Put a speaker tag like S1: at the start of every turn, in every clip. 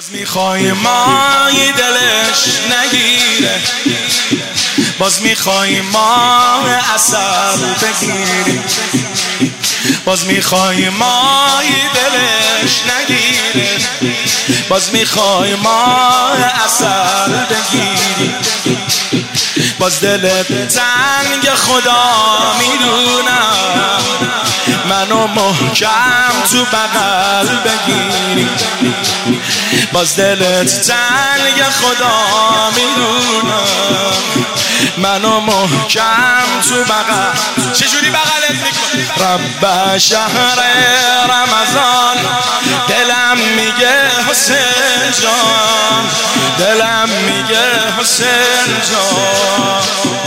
S1: باز میخوای مای دلش نگیره، باز میخوای ماه عسل بگیری، باز میخوای مای دلش نگیره، باز میخوای ماه عسل بگیری، باز دلت تنگ خدا میدونم، منو محکم تو بغل بگیری، باز دلت تنگ خدا میدونم، منو محکم تو بغل. چجوری بغلت میکنی؟ رب شهر رمضان دلم میگه حسین جان، دلم میگه حسین جان،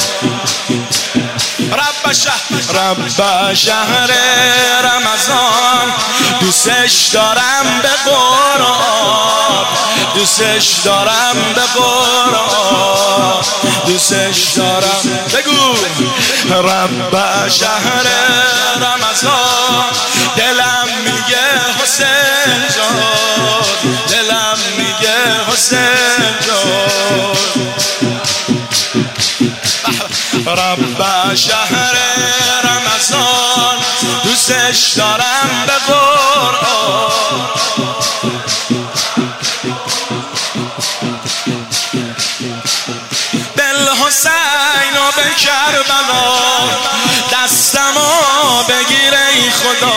S1: رب شهر رمضان دوستش دارم به قرآن، دوستش دارم به قرآن، دوستش دارم. بگو رب شهر رمضان دلم میگه حسین جان، دلم میگه حسین جان، رب شهر رمضان دوستش دارم به قرآن. بالحسین و به کربلا دستمو بگیر ای خدا،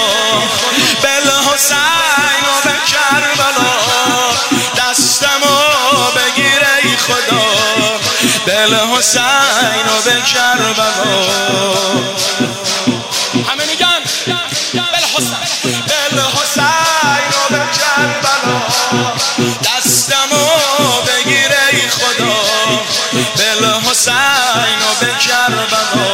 S1: بالحسین و به کربلا دستمو بگیر ای خدا، بالحسین و به کربلا. همه میگن بالحسین، بالحسین و به کربلا دستمو بگیر ای خدا، بالحسین و به کربلا.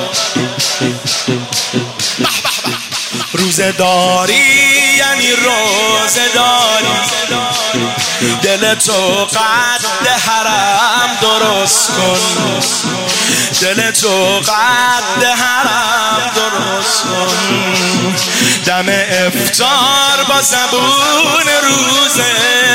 S1: روزه داری یعنی روزه داری، دل تو قد حرم درست کن، دل تو قد حرم درست کن، دم افطار با زبون روزه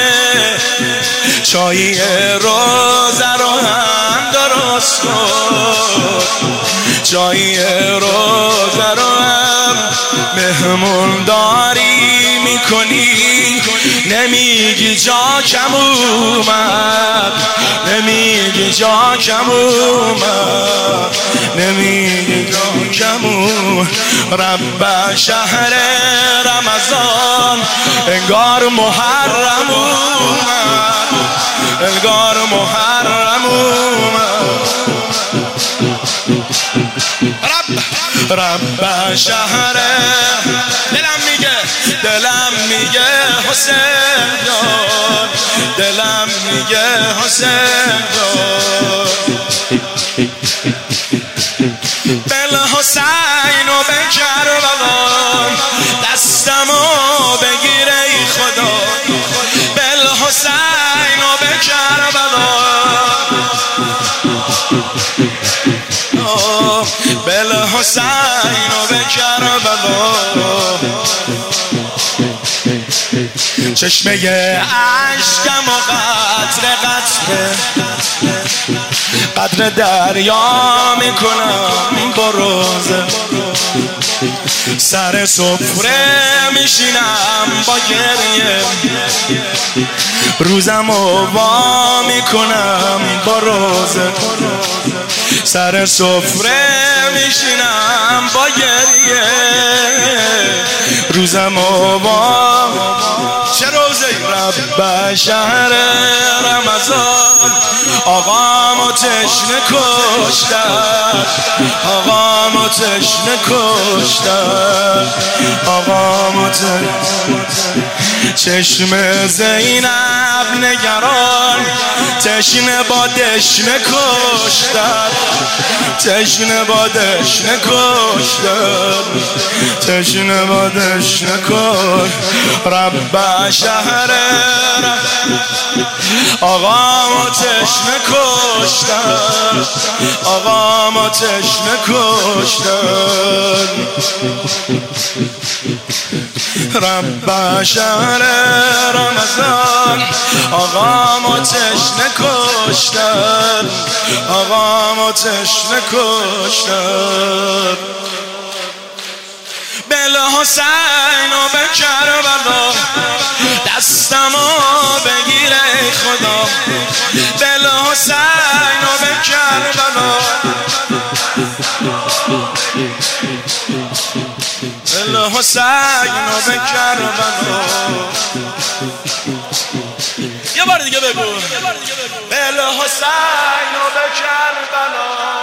S1: چایی روزه رو هم درست کن، چایی روزه رو هم مهمون داری میکنی، نمیگی جا کم اومد، نمیگی جا کم اومد، نمیگی جا کم اومد. رب شهر رمضان انگار محرم اومد، انگار محرم اومد. رب شهر دلم میگه حسین جان، دلم میگه حسین جان، بالحسین و به کربلا دستمو بگیر ای خدا، بالحسین و به کربلا، بالحسین و به کربلا. چشمه عشقم و قطره قطره قدر دریا میکنم با روزه، سر سفره میشینم با گریه، روزم و وا میکنم با روزه، سر سفره میشینم با گریه، روزم و وا. چه روزه؟ رب شهر رمضان آقامو تشنه کشتن، آقامو تشنه کشتن، آقامو چشم زینب نگران تشنه با دشنه کشتن، تشنه با دشنه کشتن، تشنه با دشنه کشتن. رب شهر آقا ما تشنه کشتن، آقا ما تشنه کشتن. رب شهر رمضان آقا ما تشنه کشتن، آقا ما تشنه کشتن. بل حسین و به کربلا دستمو بگیر ای خدا، بل حسین و به کربلا، بل حسین و به کربلا. یه بار دیگه بگو، بل حسین و به کربلا.